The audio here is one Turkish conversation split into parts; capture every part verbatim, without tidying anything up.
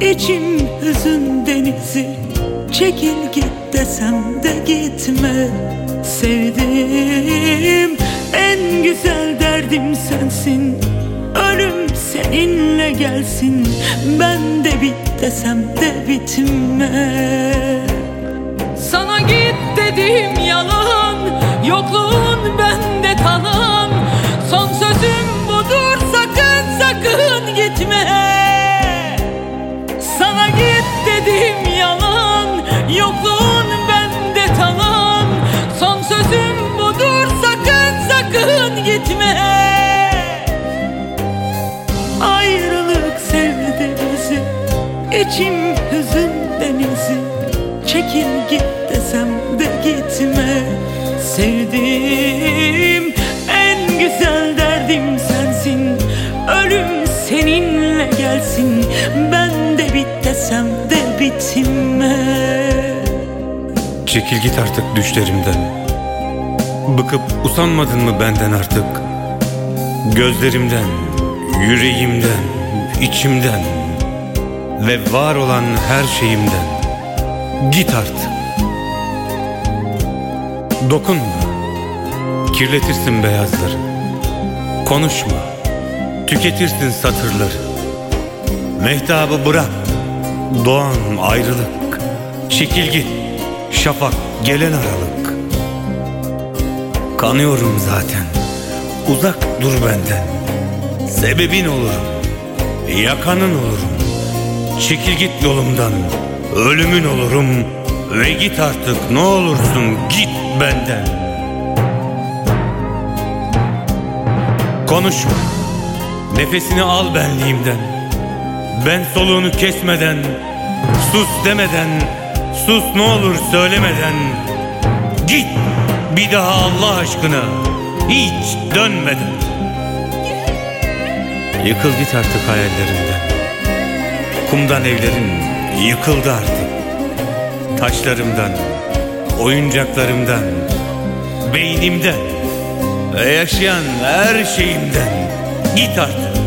İçim hüzün denizi, çekil git desem de gitme. Sevdiğim en güzel derdim sensin. Ölüm seninle gelsin, ben de bit desem de bitme. Sana git dediğim yalan, yokluğun bende kalan. Son sözüm budur, sakın sakın gitme. Sana git dediğim yalan, yokluğun bende kalan. Son sözüm budur, sakın sakın gitme. Ayrılık sevdi bizi, içim hüzün denizi. Çekil git desem de gitme. Sevdiğim en güzel derdim sensin. Ölüm seninle gelsin, ben de bit desem de bitme. Çekil git artık düşlerimden. Bıkıp usanmadın mı benden artık? Gözlerimden, yüreğimden, içimden ve var olan her şeyimden. Git artık. Dokunma, kirletirsin beyazları. Konuşma, tüketirsin satırları. Mehtabı bırak, doğan ayrılık. Çekil git, şafak gelen aralık. Kanıyorum zaten, uzak dur benden. Sebebin olurum, yakanın olurum. Çekil git yolumdan, ölümün olurum. Ve git artık, ne olursun git benden. Konuşma, nefesini al benliğimden. Ben soluğunu kesmeden, sus demeden, sus ne olur söylemeden. Git bir daha Allah aşkına, hiç dönmeden. Yıkıl git artık hayallerinden. Kumdan evlerin yıkıldı artık. Taşlarımdan, oyuncaklarımdan, beynimden ve yaşayan her şeyimden git artık.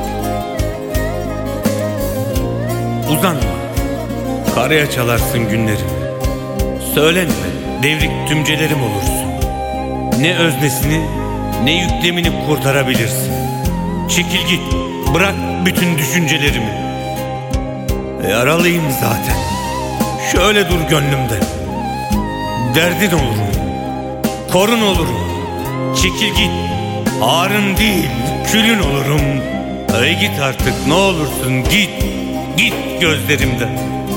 Uzanma, karaya çalarsın günlerimi. Söylenme, devrik tümcelerim olursun. Ne öznesini ne yüklemini kurtarabilirsin. Çekil git, bırak bütün düşüncelerimi. Yaralıyım zaten. Şöyle dur gönlümde. Derdin olurum, korun olurum. Çekil git, harın değil külün olurum. Ve git artık ne olursun git, git gözlerimden.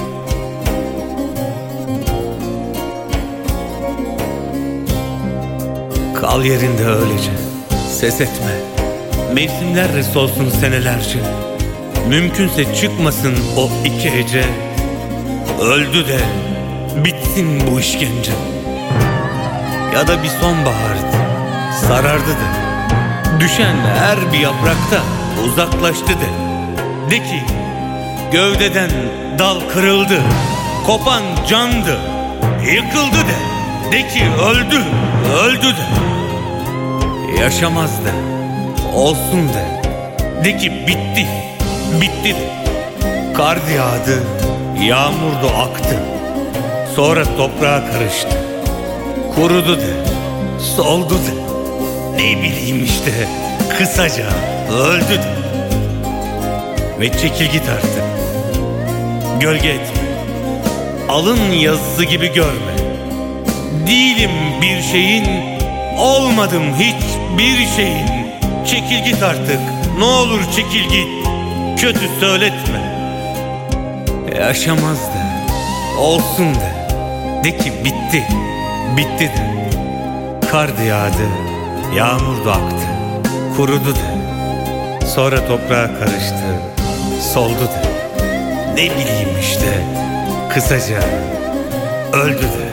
Kal yerinde öylece, ses etme. Mevsimler solsun senelerce. Mümkünse çıkmasın o iki hece. Öldü de bitsin bu işkence. Ya da bir sonbahardı, sarardı de. Düşen her bir yaprakta uzaklaştı de. De ki gövdeden dal kırıldı, kopan candı, yıkıldı de. De ki öldü, öldü de. Yaşamaz de, olsun de. De ki bitti, bitti de. Kar yağdı, yağmur da aktı. Sonra toprağa karıştı. Kurudu de, soldu de. Ne bileyim işte, kısaca öldü de. Ve çekil git artık. Gölge etme. Alın yazısı gibi görme. Değilim bir şeyin, olmadım hiçbir şeyin. Çekil git artık, ne olur çekil git. Kötü söyletme. Yaşamaz de, olsun de. De ki bitti, bitti de. Kar yağdı, yağmur da aktı. Kurudu de. Sonra toprağa karıştı, soldu de. Ne bileyim işte, kısaca öldü de.